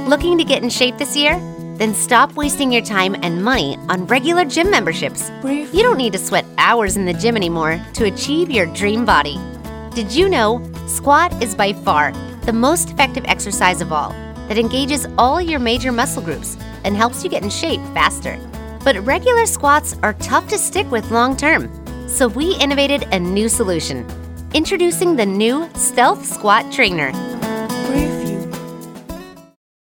Looking to get in shape this year? Then stop wasting your time and money on regular gym memberships. You don't need to sweat hours in the gym anymore to achieve your dream body. Did you know squat is by far the most effective exercise of all that engages all your major muscle groups and helps you get in shape faster? But regular squats are tough to stick with long term, so we innovated a new solution. Introducing the new Stealth Squat Trainer.